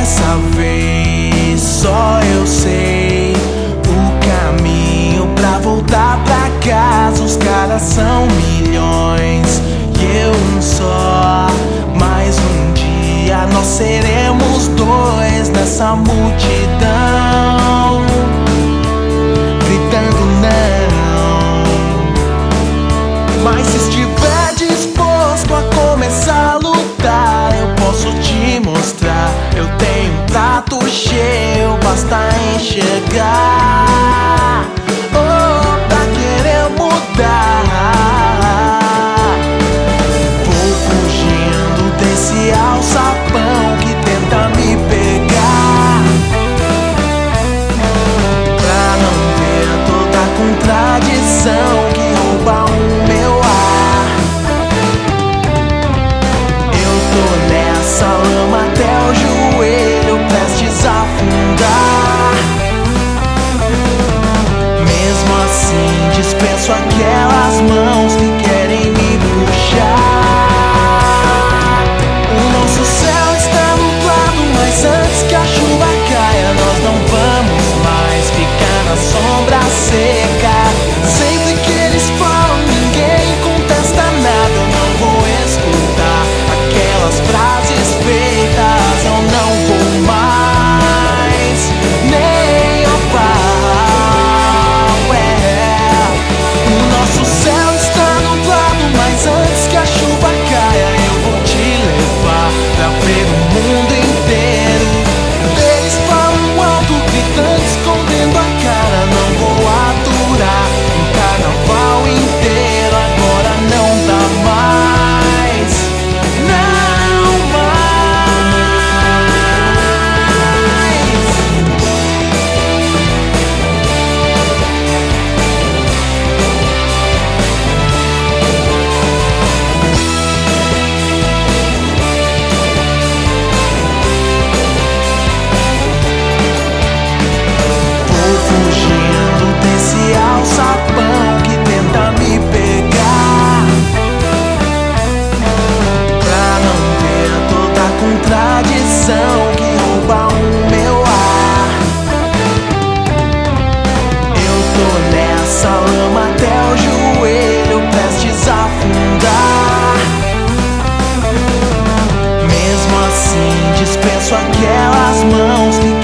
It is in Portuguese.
dessa vez só eu sei o caminho pra voltar pra casa. Os caras são milhões e eu um só. Mas um dia nós seremos dois nessa multidão, gritando não. Mas se estiver disposto a começar a lutar, eu posso te mostrar. Eu tenho um prato cheio, basta enxergar. Oh, pra querer mudar. Vou fugindo desse alçapão que tenta me pegar, pra não ver toda a contradição que rouba o meu ar. Eu tô nessa lama até o joelho, prestes a afundar. Mesmo assim dispenso aquelas mãos que querem me puxar. O nosso céu está nublado, mas antes que a chuva caia, nós não vamos mais ficar na sombra seca. Sempre que eles falam, ninguém contesta nada. Eu não vou escutar aquelas frases feitas. Eu não vou mais nem opar. O nosso céu está nublado, mas antes que a chuva caia, eu vou te levar pra ver o mundo inteiro. Eles falam alto, gritando, escondendo a cara. Não vou aturar um carnaval inteiro. Agora não dá mais, não mais. Vou fugindo desse alçapão que tenta me pegar, pra não ver toda a contradição que rouba o meu ar. Eu tô nessa lama até o joelho, prestes a afundar. Mesmo assim dispenso aquelas mãos que